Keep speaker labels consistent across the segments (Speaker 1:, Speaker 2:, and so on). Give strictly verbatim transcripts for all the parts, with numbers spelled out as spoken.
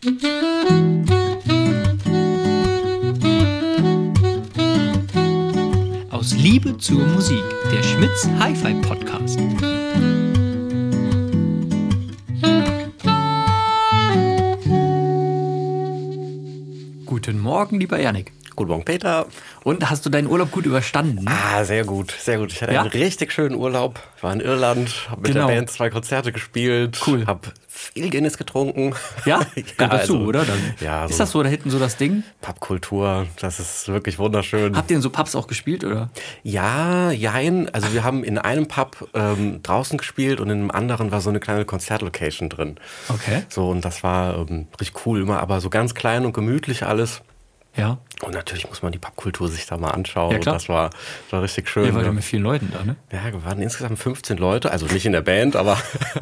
Speaker 1: Aus Liebe zur Musik, der Schmitz Hi-Fi Podcast. Guten Morgen, lieber Jannik.
Speaker 2: Guten Morgen, Peter.
Speaker 1: Und hast du deinen Urlaub gut überstanden?
Speaker 2: Ah, sehr gut, sehr gut. Ich hatte
Speaker 1: Ja?
Speaker 2: einen richtig schönen Urlaub. Ich war in Irland, habe mit
Speaker 1: Genau.
Speaker 2: der Band zwei Konzerte gespielt.
Speaker 1: Cool.
Speaker 2: Habe viel Guinness getrunken.
Speaker 1: Ja? Gehört dazu,
Speaker 2: also,
Speaker 1: oder? Dann
Speaker 2: ja,
Speaker 1: ist
Speaker 2: so
Speaker 1: das so da hinten so das Ding?
Speaker 2: Pubkultur, das ist wirklich wunderschön.
Speaker 1: Habt ihr in so Pubs auch gespielt, oder?
Speaker 2: Ja, jein. Also wir haben in einem Pub ähm, draußen gespielt und in einem anderen war so eine kleine Konzertlocation drin.
Speaker 1: Okay.
Speaker 2: So, und das war ähm, richtig cool immer, aber so ganz klein und gemütlich alles.
Speaker 1: Ja.
Speaker 2: Und natürlich muss man die Pubkultur sich da mal anschauen.
Speaker 1: Ja, klar.
Speaker 2: Das war, das war richtig schön.
Speaker 1: Ihr wart ja
Speaker 2: ne?
Speaker 1: mit vielen Leuten da, ne?
Speaker 2: Ja, wir waren insgesamt fünfzehn Leute, also nicht in der Band, aber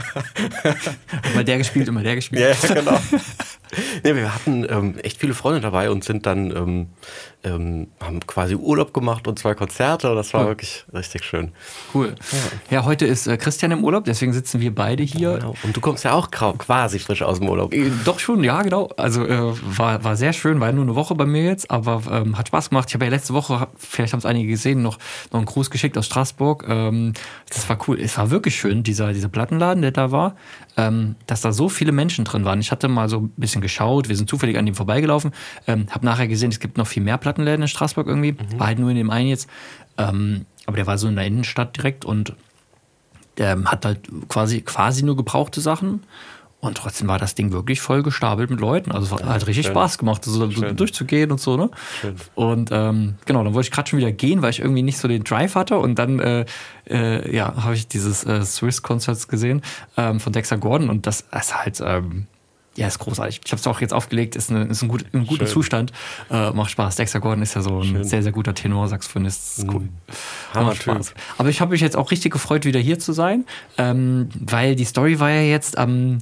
Speaker 1: Immer der gespielt, immer der gespielt.
Speaker 2: ja, genau. Nee, wir hatten ähm, echt viele Freunde dabei und sind dann ähm, ähm, haben quasi Urlaub gemacht und zwei Konzerte. Das war
Speaker 1: Cool.
Speaker 2: wirklich richtig schön.
Speaker 1: Cool. Ja, heute ist äh, Christian im Urlaub, deswegen sitzen wir beide hier.
Speaker 2: Genau. Und du kommst ja auch grau- quasi frisch aus dem Urlaub.
Speaker 1: Äh, Doch schon, ja, genau. Also äh, war, war sehr schön, war ja nur eine Woche bei mir jetzt, aber ähm, hat Spaß gemacht. Ich habe ja letzte Woche, hab- vielleicht haben es einige gesehen, noch, noch einen Gruß geschickt aus Straßburg. Ähm, das war cool. Es war wirklich schön, dieser, dieser Plattenladen, der da war, ähm, dass da so viele Menschen drin waren. Ich hatte mal so ein bisschen geschaut, wir sind zufällig an dem vorbeigelaufen, ähm, habe nachher gesehen, es gibt noch viel mehr Plattenläden in Straßburg irgendwie, war halt nur in dem einen jetzt. Ähm, aber der war so in der Innenstadt direkt und der hat halt quasi, quasi nur gebrauchte Sachen. Und trotzdem war das Ding wirklich voll gestapelt mit Leuten. Also es hat richtig
Speaker 2: schön.
Speaker 1: Spaß gemacht, so, so
Speaker 2: Schön.
Speaker 1: durchzugehen und so, ne?
Speaker 2: Schön.
Speaker 1: Und ähm, genau, dann wollte ich gerade schon wieder gehen, weil ich irgendwie nicht so den Drive hatte. Und dann äh, äh, ja, habe ich dieses äh, Swiss Concerts gesehen ähm, von Dexter Gordon. Und das ist halt, ähm, ja, ist großartig. Ich habe es auch jetzt aufgelegt, ist, eine, ist ein gut, in gutem
Speaker 2: Schön.
Speaker 1: Zustand. Äh, macht Spaß. Dexter Gordon ist ja so ein
Speaker 2: Schön.
Speaker 1: sehr, sehr guter Tenorsaxophonist. Das ist cool.
Speaker 2: Hammer
Speaker 1: Macht
Speaker 2: Typ.
Speaker 1: Spaß. Aber ich habe mich jetzt auch richtig gefreut, wieder hier zu sein, ähm, weil die Story war ja jetzt am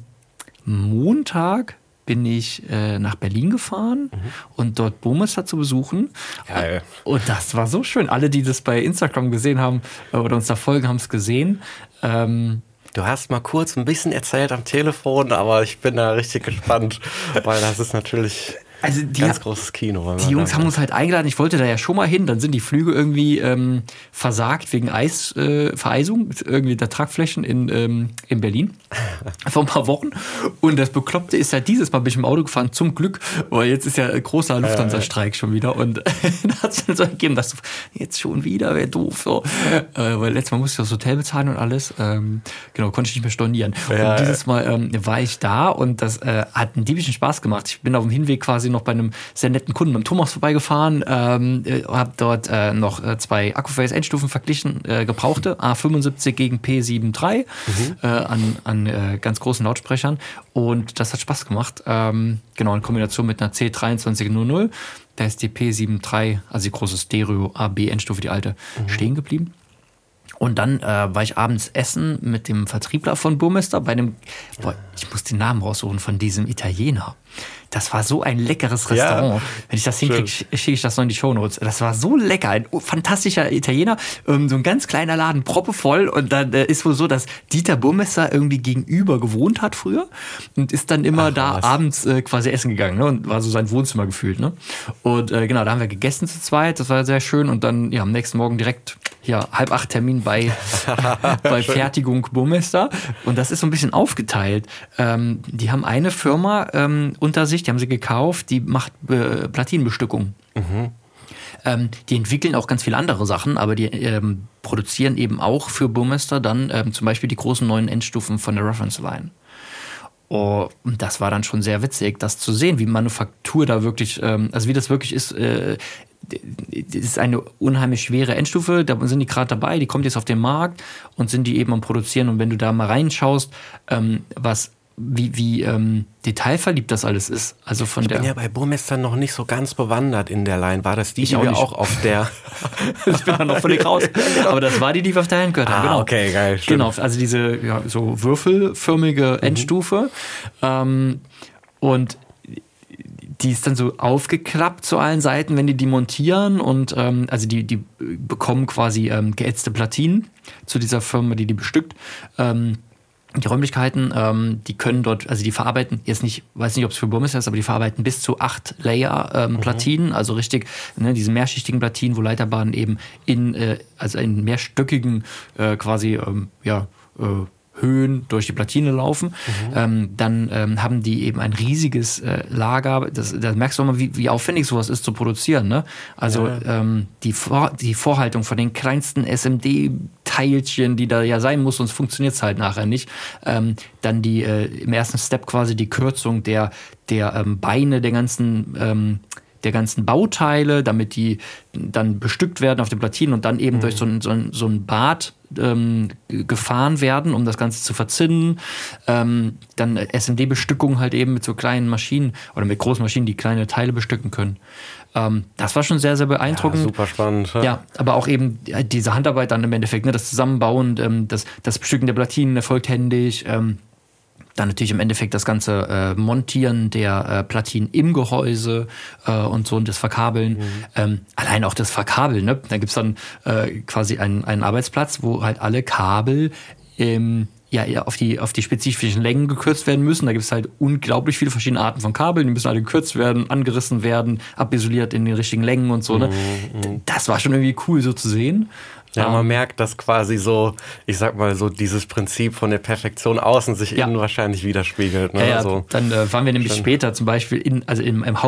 Speaker 1: Montag bin ich äh, nach Berlin gefahren und dort Burmester zu besuchen.
Speaker 2: Geil.
Speaker 1: Und das war so schön. Alle, die das bei Instagram gesehen haben äh, oder uns da folgen, haben es gesehen. Ähm,
Speaker 2: Du hast mal kurz ein bisschen erzählt am Telefon, aber ich bin da richtig gespannt, weil das ist natürlich
Speaker 1: also die,
Speaker 2: ganz großes Kino. wenn
Speaker 1: Die
Speaker 2: man
Speaker 1: Jungs
Speaker 2: da-
Speaker 1: haben uns halt eingeladen. Ich wollte da ja schon mal hin. Dann sind die Flüge irgendwie ähm, versagt wegen Eis, äh, Vereisung, irgendwie der Tragflächen in, ähm, in Berlin vor ein paar Wochen. Und das Bekloppte ist ja dieses Mal bin ich im Auto gefahren, zum Glück, weil jetzt ist ja ein großer Lufthansa-Streik schon wieder. Und da hat es dann so gegeben, dass du jetzt schon wieder, wäre doof. So. Äh, weil letztes Mal musste ich das Hotel bezahlen und alles. Ähm, genau, konnte ich nicht mehr stornieren.
Speaker 2: Ja,
Speaker 1: und dieses Mal ähm, war ich da und das äh, hat einen diebischen Spaß gemacht. Ich bin auf dem Hinweg quasi noch bei einem sehr netten Kunden, beim Thomas, vorbeigefahren, ähm, äh, habe dort äh, noch äh, zwei Akkuface Endstufen verglichen, äh, gebrauchte, A fünfundsiebzig gegen P siebenunddreißig äh, an, an äh, ganz großen Lautsprechern und das hat Spaß gemacht. Ähm, genau, in Kombination mit einer C dreiundzwanzig null null, da ist die P siebenunddreißig, also die große Stereo A B Endstufe, die alte, stehen geblieben. Und dann äh, war ich abends essen mit dem Vertriebler von Burmester bei einem, boah, ich muss den Namen raussuchen, von diesem Italiener. Das war so ein leckeres Restaurant.
Speaker 2: Ja,
Speaker 1: Wenn ich das hinkriege,
Speaker 2: schön.
Speaker 1: schicke ich das noch in die Shownotes. Das war so lecker. Ein fantastischer Italiener. Ähm, so ein ganz kleiner Laden, proppevoll. Und dann äh, ist wohl so, dass Dieter Burmester irgendwie gegenüber gewohnt hat früher und ist dann immer
Speaker 2: Ach,
Speaker 1: da
Speaker 2: was.
Speaker 1: abends äh, quasi essen gegangen. Ne? Und war so sein Wohnzimmer gefühlt. Ne? Und äh, genau, da haben wir gegessen zu zweit. Das war sehr schön. Und dann ja, am nächsten Morgen direkt hier halb acht Termin bei, bei Fertigung Burmester. Und das ist so ein bisschen aufgeteilt. Ähm, die haben eine Firma ähm, unter sich, die haben sie gekauft, die macht äh, Platinenbestückung. Ähm, die entwickeln auch ganz viele andere Sachen, aber die ähm, produzieren eben auch für Burmester dann ähm, zum Beispiel die großen neuen Endstufen von der Reference Line. Oh, und das war dann schon sehr witzig, das zu sehen, wie Manufaktur da wirklich, ähm, also wie das wirklich ist. Äh, das ist eine unheimlich schwere Endstufe, da sind die gerade dabei, die kommt jetzt auf den Markt und sind die eben am Produzieren. Und wenn du da mal reinschaust, ähm, was wie, wie ähm, detailverliebt das alles ist. Also von
Speaker 2: Ich
Speaker 1: der
Speaker 2: bin ja bei Burmester noch nicht so ganz bewandert in der Line. War das die,
Speaker 1: Ich
Speaker 2: die
Speaker 1: auch
Speaker 2: wir
Speaker 1: nicht.
Speaker 2: auch auf der...
Speaker 1: ich bin da noch völlig raus. Aber das war die, die wir auf der Hand gehört haben.
Speaker 2: Ah,
Speaker 1: Genau.
Speaker 2: okay, geil, stimmt.
Speaker 1: Genau, also diese ja, so würfelförmige Endstufe. Ähm, und die ist dann so aufgeklappt zu allen Seiten, wenn die die montieren. Und ähm, also die, die bekommen quasi ähm, geätzte Platinen zu dieser Firma, die die bestückt. Ähm, Die Räumlichkeiten, ähm, die können dort, also die verarbeiten, jetzt nicht, weiß nicht, ob es für Burmester ist, aber die verarbeiten bis zu acht Layer-Platinen, ähm, mhm. also richtig, ne, diese mehrschichtigen Platinen, wo Leiterbahnen eben in, äh, also in mehrstöckigen äh, quasi, ähm, ja, äh, Höhen durch die Platine laufen. Mhm. Ähm, dann ähm, haben die eben ein riesiges äh, Lager. Das, da merkst du auch mal, wie, wie aufwendig sowas ist zu produzieren. Ne? Also ja. ähm, die, Vor- die Vorhaltung von den kleinsten S M D-Teilchen, die da ja sein muss, sonst funktioniert es halt nachher nicht. Ähm, dann die äh, im ersten Step quasi die Kürzung der, der ähm, Beine der ganzen ähm, der ganzen Bauteile, damit die dann bestückt werden auf den Platinen und dann eben mhm. durch so ein, so ein, so ein Bad ähm, gefahren werden, um das Ganze zu verzinnen. Ähm, dann S M D-Bestückung halt eben mit so kleinen Maschinen oder mit großen Maschinen, die kleine Teile bestücken können. Ähm, das war schon sehr, sehr beeindruckend.
Speaker 2: Ja, super spannend. Ja.
Speaker 1: ja, aber auch eben diese Handarbeit dann im Endeffekt, ne, das Zusammenbauen, ähm, das, das Bestücken der Platinen erfolgt händisch. Ähm, Dann natürlich im Endeffekt das ganze äh, Montieren der äh, Platinen im Gehäuse äh, und so und das Verkabeln. Mhm. Ähm, allein auch das Verkabeln. Ne? Da gibt es dann äh, quasi einen, einen Arbeitsplatz, wo halt alle Kabel ähm, ja, auf, die, auf die spezifischen Längen gekürzt werden müssen. Da gibt es halt unglaublich viele verschiedene Arten von Kabeln. Die müssen alle gekürzt werden, angerissen werden, abisoliert in den richtigen Längen und so. Ne? Mhm. Das war schon irgendwie cool so zu sehen.
Speaker 2: Ja, man merkt, dass quasi so, ich sag mal so, dieses Prinzip von der Perfektion außen sich ja. innen wahrscheinlich widerspiegelt. Ne?
Speaker 1: Ja, ja.
Speaker 2: Also,
Speaker 1: dann äh, waren wir nämlich schön. Später zum Beispiel in, also im, im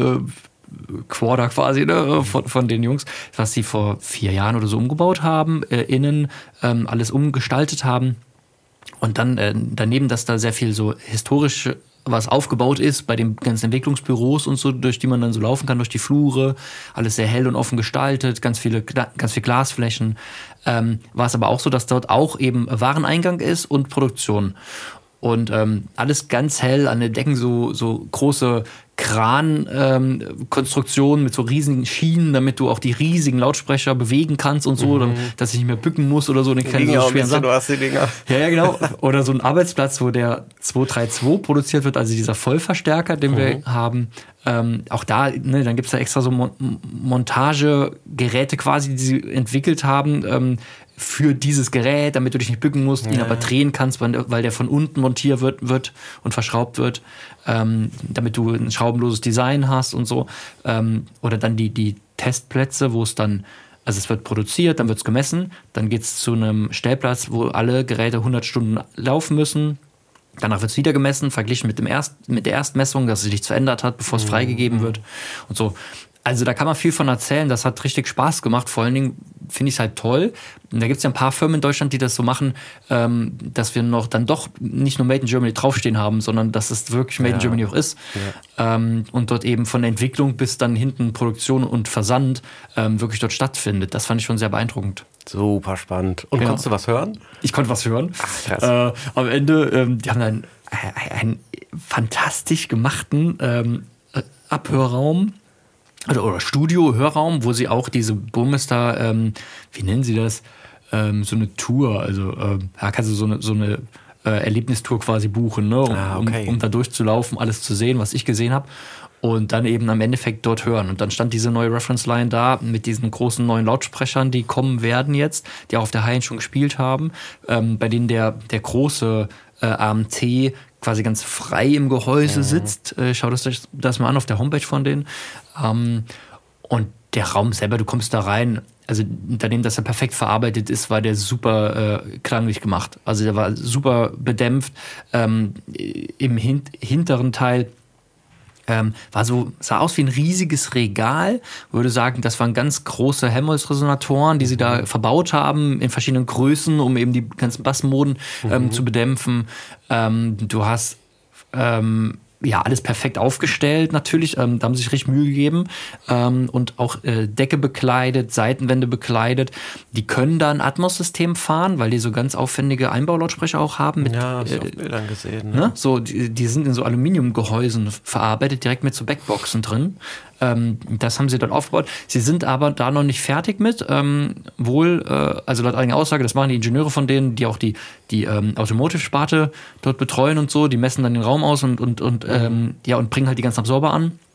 Speaker 1: Hauptquarter äh, quasi ne, von, von den Jungs, was sie vor vier Jahren oder so umgebaut haben, äh, innen ähm, alles umgestaltet haben. Und dann äh, daneben, dass da sehr viel so historische was aufgebaut ist bei den ganzen Entwicklungsbüros und so, durch die man dann so laufen kann, durch die Flure, alles sehr hell und offen gestaltet, ganz viele, ganz viele Glasflächen. Ähm, war es aber auch so, dass dort auch eben Wareneingang ist und Produktion. Und ähm, alles ganz hell, an den Decken so, so große Kran-Konstruktionen ähm, mit so riesigen Schienen, damit du auch die riesigen Lautsprecher bewegen kannst und so, mhm. damit, dass ich nicht mehr bücken muss oder so. Den kleinen so schweren Sachen.
Speaker 2: Du hast die Dinger.
Speaker 1: Ja, ja, genau. Oder so ein Arbeitsplatz, wo der zwei drei zwei produziert wird, also dieser Vollverstärker, den mhm. wir haben. Ähm, auch da, ne, dann gibt es da extra so Mon- Montagegeräte quasi, die sie entwickelt haben, ähm, für dieses Gerät, damit du dich nicht bücken musst, ja. ihn aber drehen kannst, weil der von unten montiert wird, wird und verschraubt wird, ähm, damit du ein schraubenloses Design hast und so. Ähm, oder dann die, die Testplätze, wo es dann, also es wird produziert, dann wird es gemessen, dann geht es zu einem Stellplatz, wo alle Geräte hundert Stunden laufen müssen. Danach wird es wieder gemessen, verglichen mit, dem Erst, mit der Erstmessung, dass sich nichts verändert hat, bevor es mhm. freigegeben wird und so. Also da kann man viel von erzählen, das hat richtig Spaß gemacht, vor allen Dingen finde ich es halt toll. Und da gibt es ja ein paar Firmen in Deutschland, die das so machen, ähm, dass wir noch dann doch nicht nur Made in Germany draufstehen haben, sondern dass es wirklich Made ja. in Germany auch ist. Ja. Ähm, und dort eben von der Entwicklung bis dann hinten Produktion und Versand ähm, wirklich dort stattfindet. Das fand ich schon sehr beeindruckend.
Speaker 2: Super spannend. Und ja. konntest du was hören?
Speaker 1: Ich konnte was hören.
Speaker 2: Ach, krass.
Speaker 1: Äh, am Ende, ähm, die haben einen, einen fantastisch gemachten ähm, Abhörraum. Oder, oder Studio-Hörraum, wo sie auch diese Burmester, ähm, wie nennen sie das, ähm, so eine Tour, also ähm, ja, kannst du so eine, so eine äh, Erlebnistour quasi buchen, ne? um,
Speaker 2: ah, okay.
Speaker 1: um, um da durchzulaufen, alles zu sehen, was ich gesehen habe und dann eben am Endeffekt dort hören. Und dann stand diese neue Reference-Line da mit diesen großen neuen Lautsprechern, die kommen werden jetzt, die auch auf der High-End schon gespielt haben, ähm, bei denen der, der große äh, A M T quasi ganz frei im Gehäuse mhm. sitzt. Äh, schau das, das mal an auf der Homepage von denen. Ähm, und der Raum selber, du kommst da rein, also daneben, dass er perfekt verarbeitet ist, war der super äh, klanglich gemacht. Also der war super bedämpft. Ähm, im hin- hinteren Teil Ähm, war so, sah aus wie ein riesiges Regal. Würde sagen, das waren ganz große Helmholtz-Resonatoren, die sie da verbaut haben in verschiedenen Größen, um eben die ganzen Bassmoden ähm, mhm. zu bedämpfen. Ähm, du hast ähm, ja alles perfekt aufgestellt natürlich, ähm, da haben sie sich richtig Mühe gegeben ähm, und auch äh, Decke bekleidet, Seitenwände bekleidet. Die können da ein Atmos-System fahren, weil die so ganz aufwendige Einbaulautsprecher auch haben. Mit,
Speaker 2: ja, das
Speaker 1: äh,
Speaker 2: ich auf Bildern gesehen. Ne?
Speaker 1: Ne? So, die, die sind in so Aluminiumgehäusen verarbeitet, direkt mit so Backboxen drin. Ähm, das haben sie dort aufgebaut. Sie sind aber da noch nicht fertig mit. Ähm, wohl, äh, also laut eigener Aussage, das machen die Ingenieure von denen, die auch die, die ähm, Automotive-Sparte dort betreuen und so. Die messen dann den Raum aus und, und, und, mhm. ähm, ja, und bringen halt die ganzen Absorber an.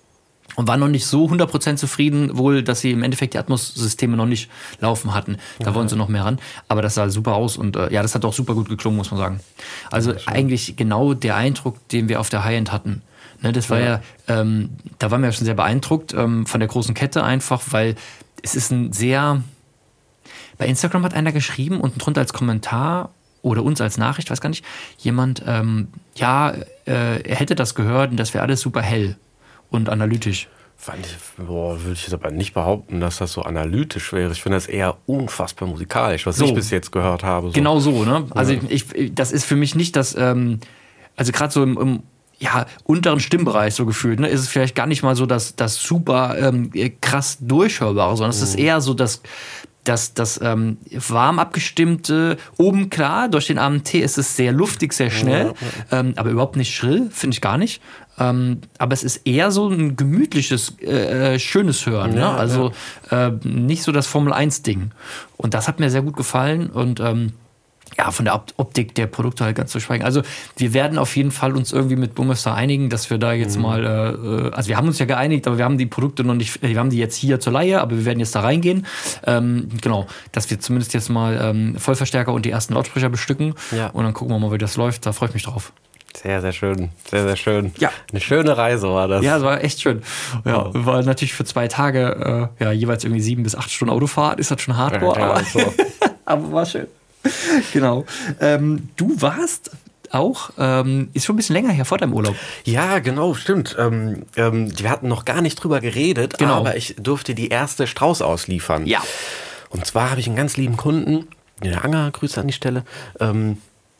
Speaker 1: Und waren noch nicht so hundert Prozent zufrieden, wohl, dass sie im Endeffekt die Atmos-Systeme noch nicht laufen hatten. Da ja. wollen sie noch mehr ran. Aber das sah super aus und äh, ja, das hat auch super gut geklungen, muss man sagen. Also ja, eigentlich genau der Eindruck, den wir auf der High-End hatten. Ne, das war ja, ja ähm, da waren wir ja schon sehr beeindruckt ähm, von der großen Kette einfach, weil es ist ein sehr... Bei Instagram hat einer geschrieben, unten drunter als Kommentar oder uns als Nachricht, weiß gar nicht, jemand, ähm, ja, äh, er hätte das gehört und das wäre alles super hell und analytisch.
Speaker 2: Fand ich, boah, würde ich jetzt aber nicht behaupten, dass das so analytisch wäre. Ich finde das eher unfassbar musikalisch, was so, ich bis jetzt gehört habe. So.
Speaker 1: Genau so, ne? Also ja. ich, ich, das ist für mich nicht das, ähm, also gerade so im, im ja, unteren Stimmbereich so gefühlt, ne, ist es vielleicht gar nicht mal so das, das super ähm, krass durchhörbare, sondern es ist eher so das, das, das ähm, warm abgestimmte, oben klar, durch den A M T ist es sehr luftig, sehr schnell, ja, ja. Ähm, aber überhaupt nicht schrill, finde ich gar nicht. Ähm, aber es ist eher so ein gemütliches, äh, schönes Hören, ja, ne? Also ja. äh, nicht so das Formel eins Ding. Und das hat mir sehr gut gefallen und ähm, ja, von der Optik der Produkte halt ganz zu schweigen. Also wir werden auf jeden Fall uns irgendwie mit Boommaster einigen, dass wir da jetzt mhm. mal, äh, also wir haben uns ja geeinigt, aber wir haben die Produkte noch nicht, wir haben die jetzt hier zur Leihe, aber wir werden jetzt da reingehen. Ähm, genau, dass wir zumindest jetzt mal ähm, Vollverstärker und die ersten Lautsprecher bestücken ja. und dann gucken wir mal, wie das läuft. Da freue ich mich drauf.
Speaker 2: Sehr, sehr schön. Sehr, sehr schön.
Speaker 1: Ja.
Speaker 2: Eine schöne Reise war das.
Speaker 1: Ja, es war echt schön. Ja, oh. War natürlich für zwei Tage, äh, ja, jeweils irgendwie sieben bis acht Stunden Autofahrt, ist das schon Hardcore, ja, aber, so. aber war schön. Genau. Ähm, du warst auch, ähm, ist schon ein bisschen länger her vor deinem Urlaub.
Speaker 2: Ja, genau, stimmt. Ähm, ähm, wir hatten noch gar nicht drüber geredet, genau. aber ich durfte die erste Strauß ausliefern.
Speaker 1: Ja.
Speaker 2: Und zwar habe ich einen ganz lieben Kunden, der Anger, Grüße an die Stelle, ähm,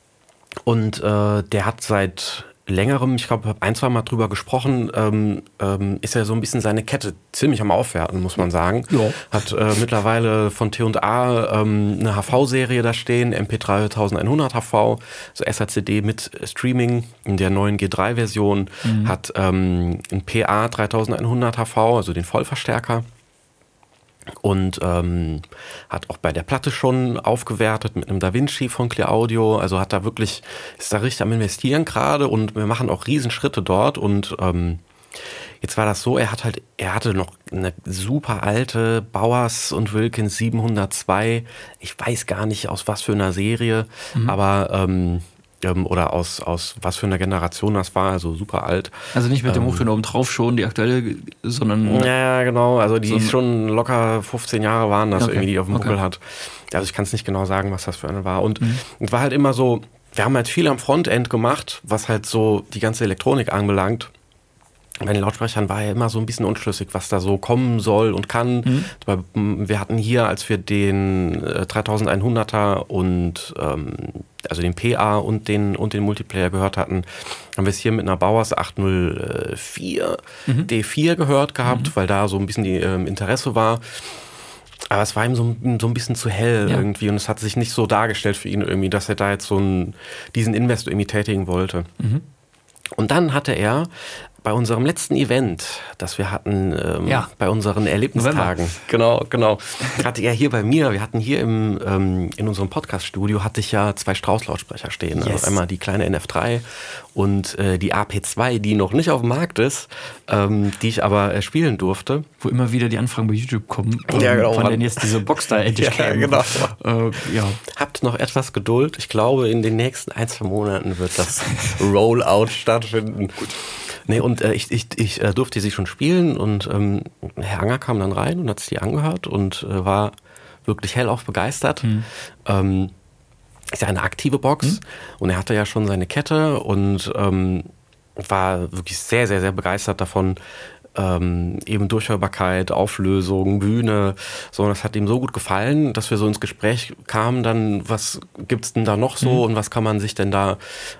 Speaker 2: und äh, der hat seit längerem, ich glaube, ich habe ein, zwei Mal drüber gesprochen, ähm, ähm, ist ja so ein bisschen seine Kette ziemlich am Aufwerten, muss man sagen.
Speaker 1: Ja.
Speaker 2: Hat äh, mittlerweile von T und A ähm, eine H V-Serie da stehen, M P drei elfhundert H V, so S A C D mit Streaming in der neuen G drei Version, mhm. hat ähm, ein P A dreitausendeinhundert H V, also den Vollverstärker. Und ähm, hat auch bei der Platte schon aufgewertet mit einem DaVinci von Clear Audio. Also hat da wirklich, ist da richtig am Investieren gerade und wir machen auch Riesenschritte dort. Und ähm, jetzt war das so, er hat halt, er hatte noch eine super alte Bowers und Wilkins siebenhundertzwei. Ich weiß gar nicht aus was für einer Serie, mhm. aber ähm, oder aus, aus was für einer Generation das war, also super alt.
Speaker 1: Also nicht mit dem ähm, Hochtöner oben drauf schon, die aktuelle, sondern...
Speaker 2: Ja, genau, also die so ist schon locker fünfzehn Jahre waren das okay. irgendwie, die auf dem Buckel
Speaker 1: okay.
Speaker 2: hat. Also ich kann es nicht genau sagen, was das für eine war. Und es mhm. war halt immer so, wir haben halt viel am Frontend gemacht, was halt so die ganze Elektronik anbelangt. Bei den Lautsprechern war ja immer so ein bisschen unschlüssig, was da so kommen soll und kann. Mhm. Wir hatten hier, als wir den äh, dreitausendeinhunderter und ähm, also den P A und den, und den Multiplayer gehört hatten, haben wir es hier mit einer Bowers achthundertvier mhm. D vier gehört gehabt, mhm. weil da so ein bisschen die ähm, Interesse war. Aber es war ihm so, so ein bisschen zu hell ja. irgendwie und es hat sich nicht so dargestellt für ihn irgendwie, dass er da jetzt so einen, diesen Invest irgendwie tätigen wollte. Mhm. Und dann hatte er bei unserem letzten Event, das wir hatten ähm,
Speaker 1: ja.
Speaker 2: bei unseren Erlebnistagen, genau, genau, hatte er hier bei mir, wir hatten hier im, ähm, in unserem Podcast-Studio, hatte ich ja zwei Strauß-Lautsprecher stehen. Yes. Also einmal die kleine N F drei und äh, die A P zwei, die noch nicht auf dem Markt ist, ähm, die ich aber äh, spielen durfte.
Speaker 1: Wo immer wieder die Anfragen bei YouTube kommen, ähm,
Speaker 2: ja, genau,
Speaker 1: von denen jetzt diese Box da endlich
Speaker 2: ja,
Speaker 1: kämen.
Speaker 2: Genau.
Speaker 1: Äh, ja.
Speaker 2: Habt noch etwas Geduld. Ich glaube, in den nächsten ein, zwei Monaten wird das Rollout stattfinden. Gut. Nee, und äh, ich, ich, ich äh, durfte sie schon spielen und ähm, Herr Anger kam dann rein und hat sich die angehört und äh, war wirklich hellauf begeistert. Mhm. Ähm, ist ja eine aktive Box mhm. und er hatte ja schon seine Kette und ähm, war wirklich sehr, sehr, sehr begeistert davon. Ähm, eben Durchhörbarkeit, Auflösung, Bühne, so, das hat ihm so gut gefallen, dass wir so ins Gespräch kamen, dann, was gibt's denn da noch so mhm. und was kann man sich denn da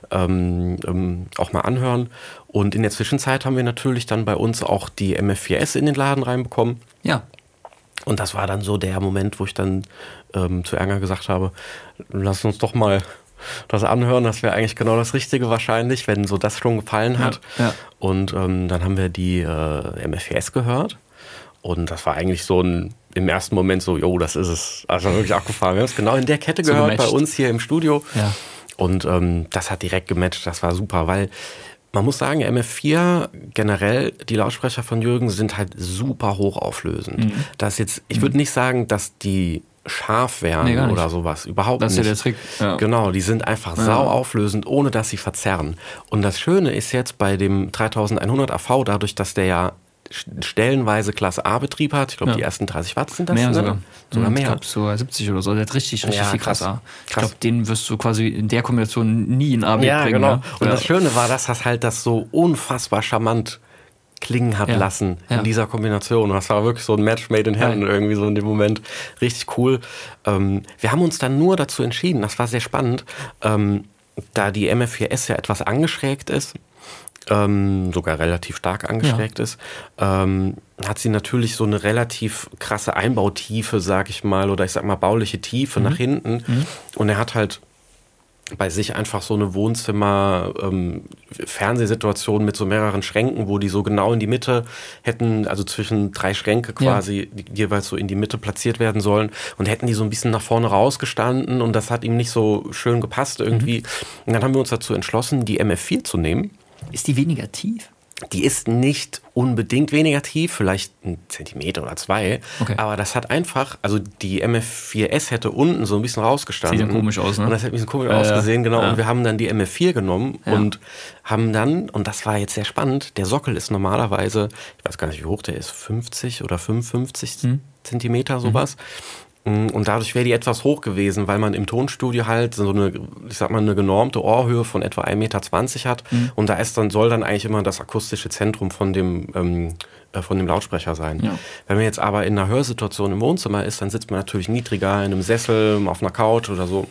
Speaker 2: ähm, ähm, auch mal anhören. Und in der Zwischenzeit haben wir natürlich dann bei uns auch die M F vier S in den Laden reinbekommen.
Speaker 1: Ja.
Speaker 2: Und das war dann so der Moment, wo ich dann ähm, zu Ernger gesagt habe, lass uns doch mal das anhören, das wäre eigentlich genau das Richtige wahrscheinlich, wenn so das schon gefallen hat.
Speaker 1: Ja, ja.
Speaker 2: Und ähm, dann haben wir die äh, M F vier S gehört und das war eigentlich so ein, im ersten Moment so, jo, das ist es. Also wirklich abgefahren. Wir haben es genau in der Kette so gehört gematcht. Bei uns hier im Studio.
Speaker 1: Ja.
Speaker 2: Und ähm, das hat direkt gematcht, das war super, weil Man muss sagen, M F vier generell, die Lautsprecher von Jürgen sind halt super hochauflösend. Mhm. Das jetzt, ich würde nicht sagen, dass die scharf wären nee, oder sowas. Überhaupt
Speaker 1: das
Speaker 2: nicht.
Speaker 1: Das ist ja der Trick. Ja.
Speaker 2: Genau, die sind einfach ja. sau auflösend, ohne dass sie verzerren. Und das Schöne ist jetzt bei dem dreitausendeinhundert A V, dadurch, dass der ja stellenweise Klasse A-Betrieb hat. Ich glaube, ja. die ersten dreißig Watt sind das.
Speaker 1: Mehr
Speaker 2: ne?
Speaker 1: sogar.
Speaker 2: Sogar mehr.
Speaker 1: Ich glaube, sogar siebzig oder so. Der hat richtig, richtig
Speaker 2: ja,
Speaker 1: viel
Speaker 2: krass.
Speaker 1: Klasse A. Ich glaube, den wirst du quasi in der Kombination nie in A B
Speaker 2: ja,
Speaker 1: bringen.
Speaker 2: Genau.
Speaker 1: Ne?
Speaker 2: Und
Speaker 1: ja.
Speaker 2: das Schöne war, dass das halt das so unfassbar charmant klingen hat
Speaker 1: ja.
Speaker 2: lassen in
Speaker 1: ja.
Speaker 2: dieser Kombination. Und das war wirklich so ein Match made in heaven ja. irgendwie so in dem Moment. Richtig cool. Ähm, wir haben uns dann nur dazu entschieden, das war sehr spannend, ähm, da die M F vier S ja etwas angeschrägt ist, Ähm, sogar relativ stark angeschrägt ja. ist, ähm, hat sie natürlich so eine relativ krasse Einbautiefe, sag ich mal, oder ich sag mal bauliche Tiefe mhm. nach hinten. Mhm. Und er hat halt bei sich einfach so eine Wohnzimmer-Fernsehsituation ähm, mit so mehreren Schränken, wo die so genau in die Mitte hätten, also zwischen drei Schränke quasi, ja. die jeweils so in die Mitte platziert werden sollen. Und hätten die so ein bisschen nach vorne rausgestanden und das hat ihm nicht so schön gepasst irgendwie. Mhm. Und dann haben wir uns dazu entschlossen, die M F vier zu nehmen.
Speaker 1: Ist die weniger tief?
Speaker 2: Die ist nicht unbedingt weniger tief, vielleicht ein Zentimeter oder zwei. Okay. Aber das hat einfach, also die M F vier S hätte unten so ein bisschen rausgestanden.
Speaker 1: Sieht ja komisch aus, ne?
Speaker 2: Und das hätte ein bisschen komisch äh, ausgesehen, genau.
Speaker 1: Ja.
Speaker 2: Und wir haben dann die M F vier genommen ja. und haben dann, und das war jetzt sehr spannend, der Sockel ist normalerweise, ich weiß gar nicht, wie hoch der ist, fünfzig oder fünfundfünfzig hm. Zentimeter, sowas. Mhm. Und dadurch wäre die etwas hoch gewesen, weil man im Tonstudio halt so eine, ich sag mal, eine genormte Ohrhöhe von etwa ein Meter zwanzig hat. Mhm. Und da ist dann, soll dann eigentlich immer das akustische Zentrum von dem, ähm, äh, von dem Lautsprecher sein. Ja. Wenn man jetzt aber in einer Hörsituation im Wohnzimmer ist, dann sitzt man natürlich niedriger in einem Sessel, auf einer Couch oder so.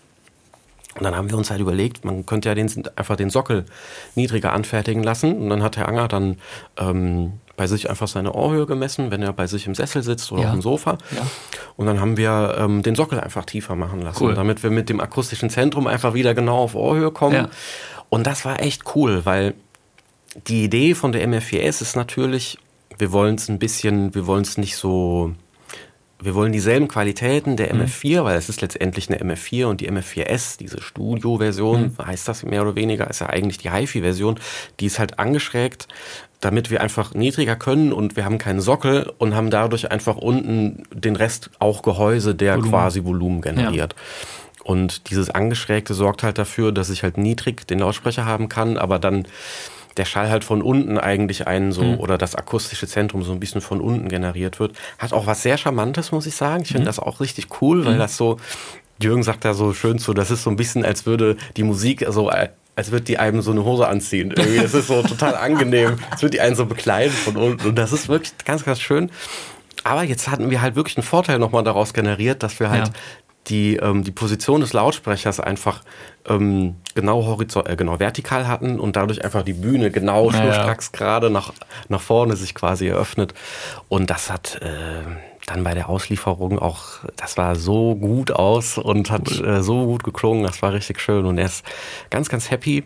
Speaker 2: Und dann haben wir uns halt überlegt, man könnte ja den, einfach den Sockel niedriger anfertigen lassen. Und dann hat Herr Anger dann ähm, bei sich einfach seine Ohrhöhe gemessen, wenn er bei sich im Sessel sitzt oder ja. auf dem Sofa. Ja. Und dann haben wir ähm, den Sockel einfach tiefer machen lassen, cool. damit wir mit dem akustischen Zentrum einfach wieder genau auf Ohrhöhe kommen. Ja. Und das war echt cool, weil die Idee von der M F vier S ist natürlich, wir wollen es ein bisschen, wir wollen es nicht so... Wir wollen dieselben Qualitäten der M F vier, mhm. weil es ist letztendlich eine M F vier und die M F vier S, diese Studio-Version, mhm. heißt das mehr oder weniger, ist ja eigentlich die Hi-Fi-Version, die ist halt angeschrägt, damit wir einfach niedriger können und wir haben keinen Sockel und haben dadurch einfach unten den Rest auch Gehäuse, der Volumen. quasi Volumen generiert. Ja. Und dieses Angeschrägte sorgt halt dafür, dass ich halt niedrig den Lautsprecher haben kann, aber dann der Schall halt von unten eigentlich einen so, mhm. oder das akustische Zentrum so ein bisschen von unten generiert wird. Hat auch was sehr Charmantes, muss ich sagen. Ich finde mhm. das auch richtig cool, weil mhm. das so, Jürgen sagt da so schön zu, das ist so ein bisschen, als würde die Musik so, als würde die einem so eine Hose anziehen. Irgendwie, das ist so total angenehm. Als würde die einen so bekleiden von unten. Und das ist wirklich ganz, ganz schön. Aber jetzt hatten wir halt wirklich einen Vorteil nochmal daraus generiert, dass wir halt ja. die, ähm, die Position des Lautsprechers einfach ähm, genau, horizont, äh, genau vertikal hatten und dadurch einfach die Bühne genau
Speaker 1: ja,
Speaker 2: schnurstracks ja. gerade nach, nach vorne sich quasi eröffnet. Und das hat äh, dann bei der Auslieferung auch, das war so gut aus und hat äh, so gut geklungen, das war richtig schön. Und er ist ganz, ganz happy.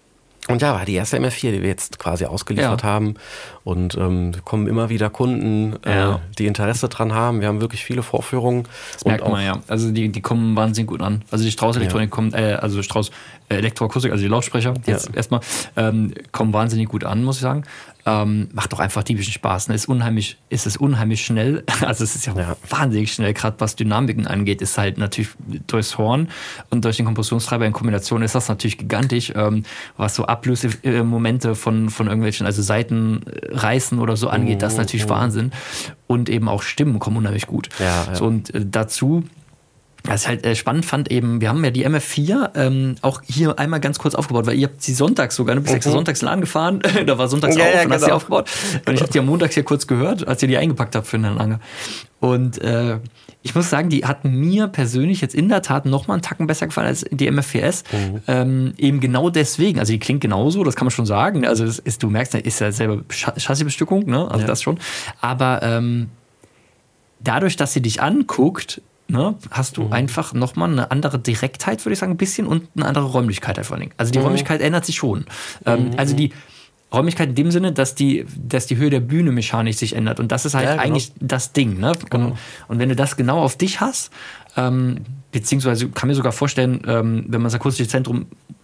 Speaker 2: Und ja, war die erste M F vier, die wir jetzt quasi ausgeliefert ja. haben. Und ähm, kommen immer wieder Kunden, ja. äh, die Interesse dran haben. Wir haben wirklich viele Vorführungen.
Speaker 1: Das merkt man, ja. Also die, die kommen wahnsinnig gut an. Also die Strauß-Elektronik ja. kommt, äh, also Strauß äh, Elektroakustik, also die Lautsprecher, jetzt ja. erstmal, ähm, kommen wahnsinnig gut an, muss ich sagen. Ähm, macht doch einfach diebischen Spaß. Ne? Ist unheimlich, ist es unheimlich schnell. Also es ist ja, ja. wahnsinnig schnell, gerade was Dynamiken angeht, ist halt natürlich durchs Horn und durch den Kompressionstreiber in Kombination ist das natürlich gigantisch, ähm, was so Ablösemomente von, von irgendwelchen, also Seitenreißen oder so angeht, das ist natürlich oh. Wahnsinn. Und eben auch Stimmen kommen unheimlich gut.
Speaker 2: Ja, ja.
Speaker 1: So, und äh, dazu was ich halt äh, spannend fand, eben, wir haben ja die M F vier ähm, auch hier einmal ganz kurz aufgebaut, weil ihr habt sie sonntags sogar, du bist extra sonntags in den Laden gefahren, da war sonntags
Speaker 2: ja,
Speaker 1: auf
Speaker 2: ja,
Speaker 1: und
Speaker 2: genau.
Speaker 1: hast sie aufgebaut. Und ich habe die am montags hier kurz gehört, als ihr die eingepackt habt für den Lange. Und äh, ich muss sagen, die hat mir persönlich jetzt in der Tat noch mal einen Tacken besser gefallen als die M F vier S. Mhm. Ähm, eben genau deswegen. Also die klingt genauso, das kann man schon sagen. Also es ist, du merkst, ist ja selber Chassisbestückung, ne? Also ja. das schon. Aber ähm, dadurch, dass sie dich anguckt, ne, hast du mhm. einfach nochmal eine andere Direktheit, würde ich sagen, ein bisschen und eine andere Räumlichkeit vor allen Dingen. Also die mhm. Räumlichkeit ändert sich schon. Ähm, mhm. Also die Räumlichkeit in dem Sinne, dass die, dass die Höhe der Bühne mechanisch sich ändert. Und das ist halt ja, genau. eigentlich das Ding. Ne? Genau. Und, und wenn du das genau auf dich hast, ähm, beziehungsweise kann mir sogar vorstellen, ähm, wenn man das akustische Zentrum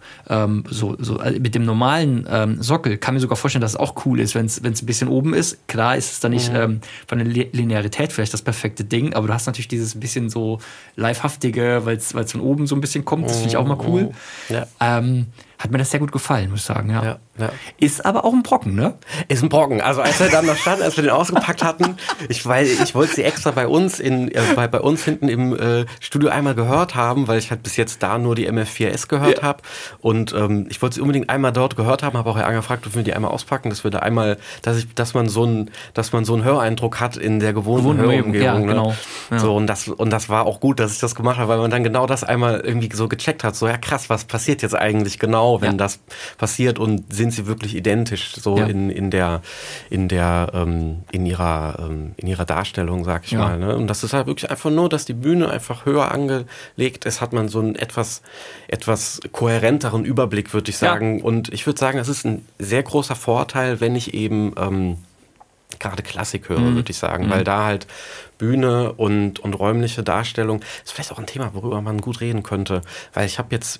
Speaker 1: Ähm, so, so also mit dem normalen ähm, Sockel kann mir sogar vorstellen, dass es auch cool ist, wenn es ein bisschen oben ist. Klar ist es dann nicht mhm. ähm, von der Linearität vielleicht das perfekte Ding, aber du hast natürlich dieses bisschen so Livehaftige, weil es von oben so ein bisschen kommt. Das finde ich auch mal cool. Ja. Ähm, hat mir das sehr gut gefallen, muss ich sagen. Ja. Ja, ja. Ist aber auch ein Brocken, ne?
Speaker 2: Ist ein Brocken. Also als er dann noch stand, als wir den ausgepackt hatten, ich, weil ich wollte sie extra bei uns in äh, bei, bei uns hinten im äh, Studio einmal gehört haben, weil ich halt bis jetzt da nur die M F vier S gehört ja. habe. Und ähm, ich wollte sie unbedingt einmal dort gehört haben, habe auch Herr angefragt, dürfen wir die einmal auspacken, dass wir da einmal, dass ich, dass man so einen, dass man so einen Höreindruck hat in der gewohnten Hörumgebung. Ja, ne? Genau. Ja. So, und das, und das war auch gut, dass ich das gemacht habe, weil man dann genau das einmal irgendwie so gecheckt hat. So, ja krass, was passiert jetzt eigentlich genau, wenn ja. das passiert, und sind sie wirklich identisch so ja. in, in der, in der, ähm, in ihrer, ähm, in ihrer Darstellung, sag ich ja. mal. Ne? Und das ist halt wirklich einfach nur, dass die Bühne einfach höher angelegt ist, hat man so einen etwas, etwas kohärenteren Überblick, würde ich sagen. Ja. Und ich würde sagen, das ist ein sehr großer Vorteil, wenn ich eben ähm, gerade Klassik höre, mhm. würde ich sagen, mhm. weil da halt Bühne und, und räumliche Darstellung ist vielleicht auch ein Thema, worüber man gut reden könnte, weil ich habe jetzt,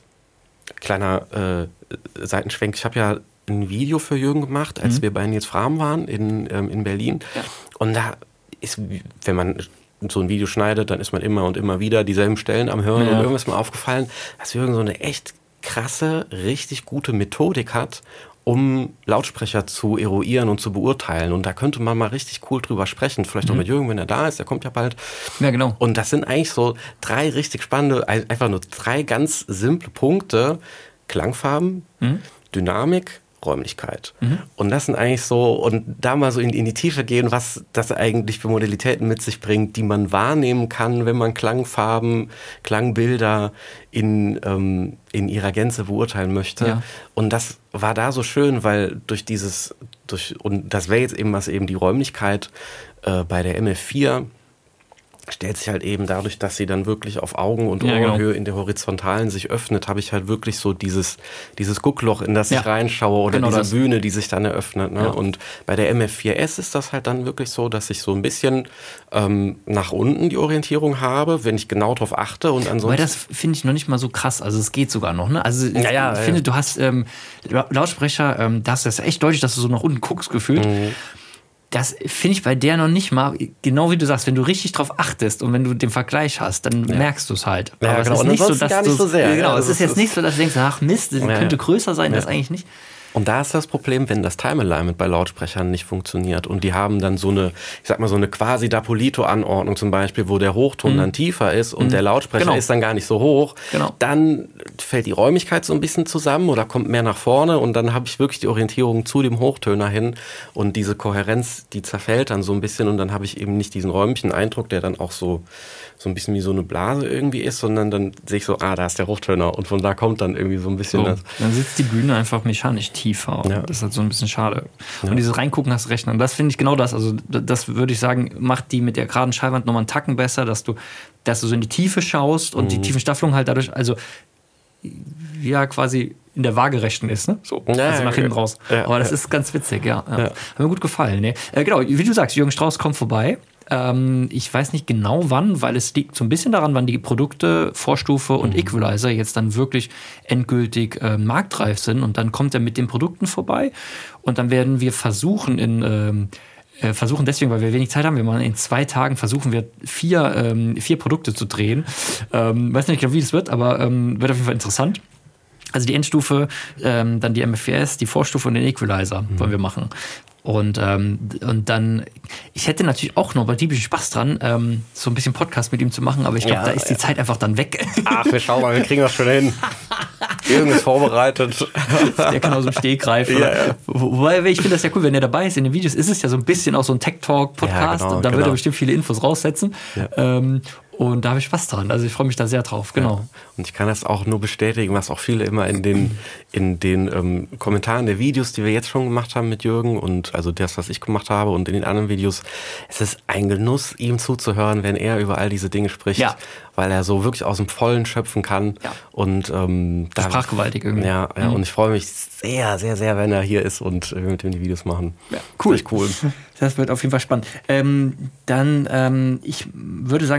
Speaker 2: kleiner äh, Seitenschwenk, ich habe ja ein Video für Jürgen gemacht, als mhm. wir bei Nils Frahm waren in, ähm, in Berlin. Ja. Und da ist, wenn man so ein Video schneidet, dann ist man immer und immer wieder dieselben Stellen am Hören. Ja. Und irgendwas ist mir aufgefallen, dass Jürgen so eine echt krasse, richtig gute Methodik hat, um Lautsprecher zu eruieren und zu beurteilen. Und da könnte man mal richtig cool drüber sprechen. Vielleicht mhm. auch mit Jürgen, wenn er da ist. Der kommt ja bald.
Speaker 1: Ja, genau.
Speaker 2: Und das sind eigentlich so drei richtig spannende, einfach nur drei ganz simple Punkte. Klangfarben, mhm. Dynamik, Räumlichkeit. Mhm. Und das sind eigentlich so, und da mal so in, in die Tiefe gehen, was das eigentlich für Modalitäten mit sich bringt, die man wahrnehmen kann, wenn man Klangfarben, Klangbilder in, ähm, in ihrer Gänze beurteilen möchte. Ja. Und das war da so schön, weil durch dieses, durch, und das wäre jetzt eben, was eben die Räumlichkeit äh, bei der M F vier stellt sich halt eben dadurch, dass sie dann wirklich auf Augen- und ja, Ohrhöhe genau. in der Horizontalen sich öffnet, habe ich halt wirklich so dieses, dieses Guckloch, in das ja. ich reinschaue, oder genau diese das. Bühne, die sich dann eröffnet. Ne? Ja. Und bei der M F vier S ist das halt dann wirklich so, dass ich so ein bisschen ähm, nach unten die Orientierung habe, wenn ich genau drauf achte. Und ansonsten.
Speaker 1: Weil das finde ich noch nicht mal so krass. Also es geht sogar noch. Ne? Also ja, ja, ich ja, finde, ja. du hast ähm, Lautsprecher, ähm, da ist das echt deutlich, dass du so nach unten guckst, gefühlt. Mhm. Das finde ich bei der noch nicht mal, genau wie du sagst, wenn du richtig drauf achtest und wenn du den Vergleich hast, dann ja. merkst du es halt.
Speaker 2: Ja, aber genau. Es ist nicht so, dass gar nicht so sehr.
Speaker 1: Genau,
Speaker 2: ja,
Speaker 1: es ist jetzt nicht so, dass du denkst, ach Mist, das ja, könnte größer sein, ja. das eigentlich nicht.
Speaker 2: Und da ist das Problem, wenn das Time Alignment bei Lautsprechern nicht funktioniert und die haben dann so eine, ich sag mal, so eine quasi Dapolito-Anordnung zum Beispiel, wo der Hochton mhm. dann tiefer ist und mhm. der Lautsprecher genau. ist dann gar nicht so hoch, genau. dann fällt die Räumlichkeit so ein bisschen zusammen oder kommt mehr nach vorne und dann habe ich wirklich die Orientierung zu dem Hochtöner hin und diese Kohärenz, die zerfällt dann so ein bisschen und dann habe ich eben nicht diesen räumlichen Eindruck, der dann auch so, so ein bisschen wie so eine Blase irgendwie ist, sondern dann sehe ich so, ah, da ist der Hochtöner und von da kommt dann irgendwie so ein bisschen so, das.
Speaker 1: Dann sitzt die Bühne einfach mechanisch tiefer. Ja. Das ist halt so ein bisschen schade. Ja. Und dieses Reingucken hast du recht. Und das finde ich genau das. Also das würde ich sagen, macht die mit der geraden Schallwand nochmal einen Tacken besser, dass du, dass du so in die Tiefe schaust und mhm. die Tiefenstaffelung halt dadurch, also ja quasi in der Waagerechten ist, ne? So, ja, also nach hinten ja. raus. Ja, Aber das ja. ist ganz witzig, ja. ja. ja. Hat mir gut gefallen. Ne? Äh, genau, wie du sagst, Jürgen Strauss kommt vorbei. Ähm, ich weiß nicht genau wann, weil es liegt so ein bisschen daran, wann die Produkte, Vorstufe und mhm. Equalizer jetzt dann wirklich endgültig äh, marktreif sind. Und dann kommt er mit den Produkten vorbei. Und dann werden wir versuchen, in ähm, äh, versuchen deswegen, weil wir wenig Zeit haben, wir machen in zwei Tagen versuchen wir vier, ähm, vier Produkte zu drehen. Ähm, weiß nicht genau, wie das wird, aber ähm, wird auf jeden Fall interessant. Also die Endstufe, ähm, dann die M F vier S, die Vorstufe und den Equalizer mhm. wollen wir machen. Und, ähm, und dann, ich hätte natürlich auch noch bei Diebischen Spaß dran, ähm, so ein bisschen Podcast mit ihm zu machen, aber ich glaube, ja, da ist die ja. Zeit einfach dann weg.
Speaker 2: Ach, wir schauen mal, wir kriegen das schon hin. Jürgen ist vorbereitet.
Speaker 1: Der kann aus dem Steg greifen. Ja, ja. Wobei, ich finde das ja cool, wenn er dabei ist. In den Videos ist es ja so ein bisschen auch so ein Tech-Talk-Podcast. Ja, genau, und da genau. wird er bestimmt viele Infos raussetzen. Ja. Ähm, Und da habe ich Spaß dran. Also ich freue mich da sehr drauf, genau.
Speaker 2: Ja. Und ich kann das auch nur bestätigen, was auch viele immer in den, in den ähm, Kommentaren der Videos, die wir jetzt schon gemacht haben mit Jürgen und also das, was ich gemacht habe und in den anderen Videos, es ist ein Genuss, ihm zuzuhören, wenn er über all diese Dinge spricht, ja. weil er so wirklich aus dem Vollen schöpfen kann. Ja. Und ähm, da,
Speaker 1: sprachgewaltig irgendwie.
Speaker 2: Ja, ja mhm. und ich freue mich sehr, sehr, sehr, wenn er hier ist und wir mit ihm die Videos machen.
Speaker 1: Ja, cool. cool. Das wird auf jeden Fall spannend. Ähm, dann, ähm, ich würde sagen, wir halten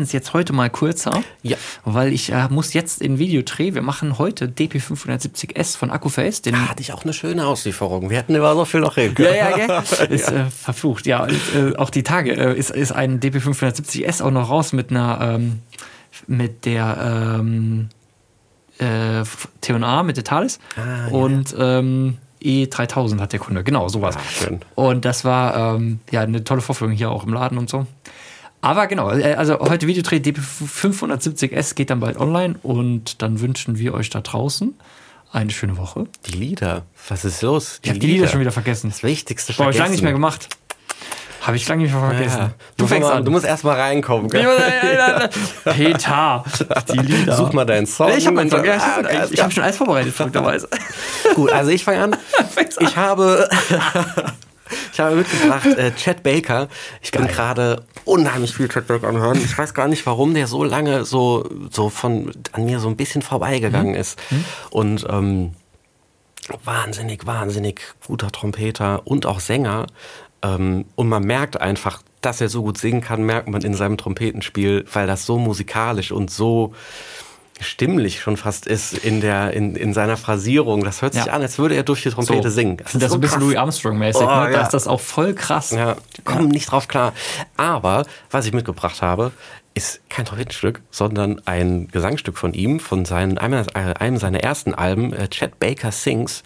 Speaker 1: es jetzt heute mal kürzer,
Speaker 2: ja.
Speaker 1: weil ich äh, muss jetzt in Videodreh, wir machen heute D P fünfhundertsiebzig S von Accuface. Den
Speaker 2: da hatte ich auch eine schöne Auslieferung. Wir hätten über so viel noch reden können.
Speaker 1: Ja, ja, gell? Ist äh, verflucht. Ja, und, äh, auch die Tage äh, ist, ist ein D P fünfhundertsiebzig S auch noch raus mit einer, ähm, mit der ähm, äh, T und A, mit der Thales. Ah, und ja. ähm, E dreitausend hat der Kunde, genau, sowas. Ah, schön. Und das war ähm, ja eine tolle Vorführung hier auch im Laden und so. Aber genau, also heute Videodreh D P fünfhundertsiebzig S geht dann bald online und dann wünschen wir euch da draußen eine schöne Woche.
Speaker 2: Die Lieder, was ist los?
Speaker 1: Die ich habe die Lieder schon wieder vergessen.
Speaker 2: Das Wichtigste
Speaker 1: vergessen. Habe ich lange nicht mehr gemacht. Habe ich lange nicht mehr vergessen. Ja.
Speaker 2: Du, du fängst an. Du musst erst mal reinkommen.
Speaker 1: Peter, die Lieder.
Speaker 2: Such mal deinen Song.
Speaker 1: Ich habe meinen Song. Ja, okay. Ich, ich habe schon alles vorbereitet, verrückterweise.
Speaker 2: Gut, also ich fange an. Ich habe... Ich habe mitgebracht äh, Chet Baker. Ich Geil. bin gerade unheimlich viel Chet Baker anhören. Ich weiß gar nicht, warum der so lange so, so von an mir so ein bisschen vorbeigegangen mhm. ist. Mhm. Und ähm, wahnsinnig, wahnsinnig guter Trompeter und auch Sänger. Ähm, und man merkt einfach, dass er so gut singen kann, merkt man in seinem Trompetenspiel, weil das so musikalisch und so stimmlich schon fast ist in der in, in seiner Phrasierung. Das hört sich ja. an, als würde er durch die Trompete so. singen.
Speaker 1: Das, das ist so ein bisschen Louis Armstrong-mäßig. Oh, ne? Da ja. ist das auch voll krass.
Speaker 2: Ja, die kommen ja. nicht drauf klar. Aber was ich mitgebracht habe, ist kein Trompetenstück, sondern ein Gesangsstück von ihm, von seinen, einem, einem seiner ersten Alben, Chet Baker Sings.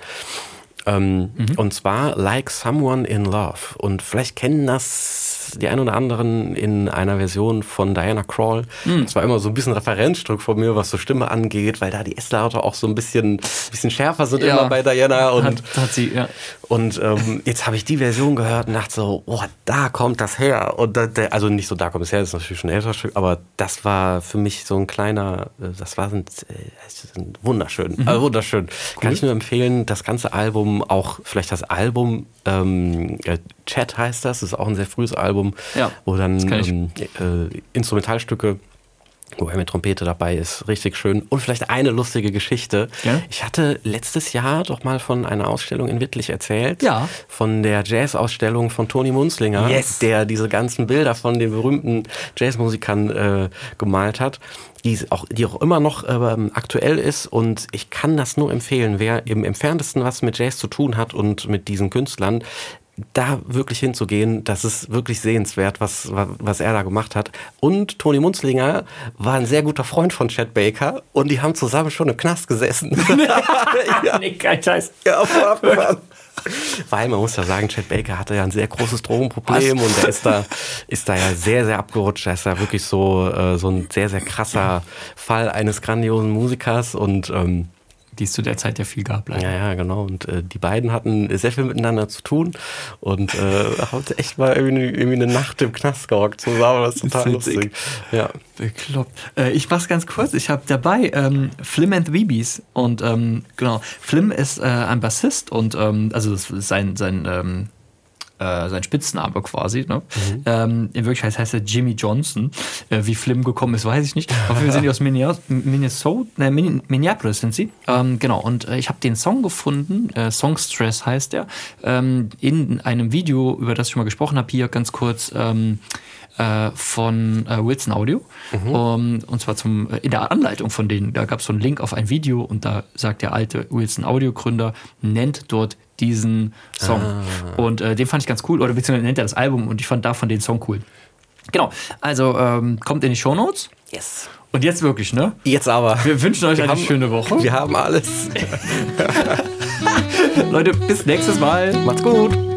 Speaker 2: Ähm, mhm. Und zwar Like Someone in Love. Und vielleicht kennen das die ein oder anderen in einer Version von Diana Krall. Mhm. Das war immer so ein bisschen Referenzstück von mir, was so Stimme angeht, weil da die S-Laute auch so ein bisschen, bisschen schärfer sind ja. immer bei Diana. Und,
Speaker 1: hat, hat sie, ja.
Speaker 2: Und ähm, jetzt habe ich die Version gehört und dachte so, oh, da kommt das her. Und da, der, also nicht so, da kommt es her, das ist natürlich schon ein älteres Stück, aber das war für mich so ein kleiner, das war ein, ein wunderschön, mhm. also wunderschön. Cool. Kann ich nur empfehlen, das ganze Album, auch vielleicht das Album, ähm, Chat heißt das, das ist auch ein sehr frühes Album,
Speaker 1: ja,
Speaker 2: wo dann ähm, äh, Instrumentalstücke, wo er mit Trompete dabei ist, richtig schön. Und vielleicht eine lustige Geschichte. Ja? Ich hatte letztes Jahr doch mal von einer Ausstellung in Wittlich erzählt.
Speaker 1: Ja.
Speaker 2: Von der Jazz-Ausstellung von Toni Munzlinger,
Speaker 1: yes.
Speaker 2: der diese ganzen Bilder von den berühmten Jazzmusikern äh, gemalt hat. Die auch, die auch immer noch äh, aktuell ist. Und ich kann das nur empfehlen, wer im entferntesten was mit Jazz zu tun hat und mit diesen Künstlern, da wirklich hinzugehen, das ist wirklich sehenswert, was, was er da gemacht hat. Und Toni Munzlinger war ein sehr guter Freund von Chet Baker und die haben zusammen schon im Knast gesessen.
Speaker 1: ja. Nee, kein Scheiß.
Speaker 2: Ja, voll abgefahren. Weil man muss ja sagen, Chet Baker hatte ja ein sehr großes Drogenproblem was? und er ist da, ist da ja sehr, sehr abgerutscht. Er ist da wirklich so, äh, so ein sehr, sehr krasser Fall eines grandiosen Musikers und ähm,
Speaker 1: die es zu der Zeit ja viel gab. Leider.
Speaker 2: Ja, ja, genau. Und äh, die beiden hatten sehr viel miteinander zu tun und äh, haben echt mal irgendwie, irgendwie eine Nacht im Knast gehockt zusammen. Das ist total lustig. Ja.
Speaker 1: Bekloppt. Äh, ich mach's ganz kurz. Ich habe dabei ähm, Flim and the B Bs und ähm, genau, Flim ist äh, ein Bassist und ähm, also das ist sein, sein ähm, sein Spitzname quasi. Ne? Mhm. Ähm, in Wirklichkeit heißt er Jimmy Johnson. Äh, wie Flim gekommen ist, weiß ich nicht. Aber wir sind die aus Minnesota, äh, Minneapolis sind sie. Ähm, genau, und äh, ich habe den Song gefunden, äh, Songstress heißt der, ähm, in einem Video, über das ich schon mal gesprochen habe, hier ganz kurz ähm, äh, von äh, Wilson Audio. Mhm. Um, und zwar zum, in der Anleitung von denen. Da gab es so einen Link auf ein Video und da sagt der alte Wilson Audio Gründer, nennt dort diesen Song. Ah. Und äh, den fand ich ganz cool, oder beziehungsweise nennt er das Album und ich fand davon den Song cool. Genau, also ähm, kommt in die Shownotes.
Speaker 2: Yes.
Speaker 1: Und jetzt wirklich, ne?
Speaker 2: Jetzt aber.
Speaker 1: Wir wünschen euch
Speaker 2: wir
Speaker 1: eine
Speaker 2: haben,
Speaker 1: schöne Woche.
Speaker 2: Wir haben alles.
Speaker 1: Leute, bis nächstes Mal.
Speaker 2: Macht's gut.